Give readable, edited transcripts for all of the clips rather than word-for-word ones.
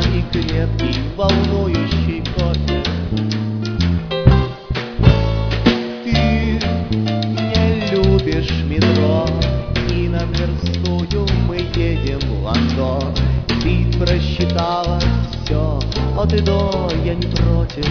и крепкий волнующий кофе. Ты не любишь метро, и на Тверскую мы едем в Лондон. Ты просчитала все от и до, я не против.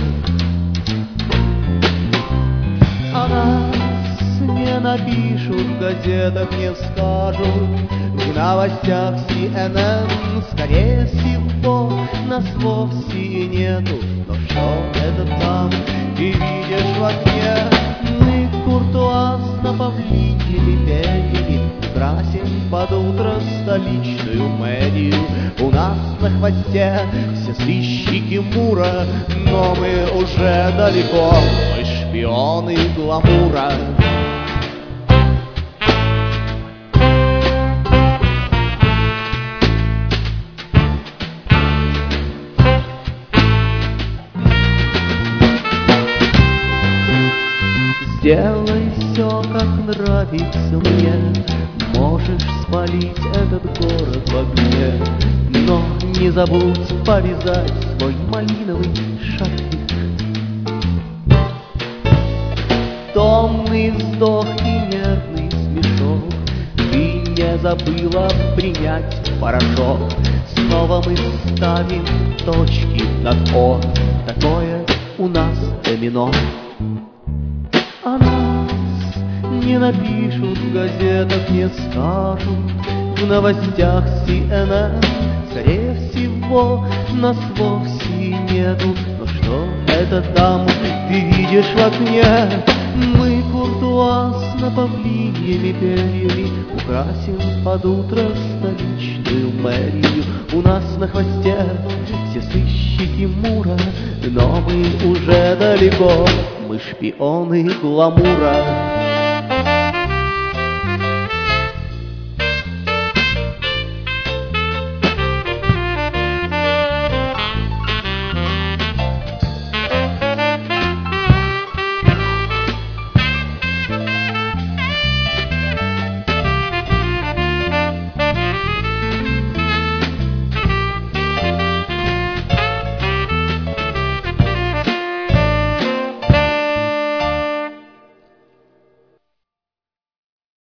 А нас не напишут в газетах, не скажут в новостях CNN. Скорее всего, нас вовсе и нету. Но что это там ты видишь в окне? Мы куртуазно павлиньими перьями украсим под утро столичную мэрию. У нас на хвосте все сыщики Мура, но мы уже далеко, мы шпионы гламура. Сделай все, как нравится мне. Можешь спалить этот город в огне, но не забудь повязать свой малиновый шарфик. Томный вздох и нервный смешок, ты не забыла принять порошок. Снова мы ставим точки над «о», такое у нас домино. А нас не напишут в газетах, не скажут в новостях CNN. Скорее всего, нас вовсе и нету. Но что это там ты видишь в окне? Мы куртуазно павлиньими перьями украсим под утро столичную мэрию. У нас на хвосте все сыщики Мура, но мы уже далеко, мы шпионы гламура.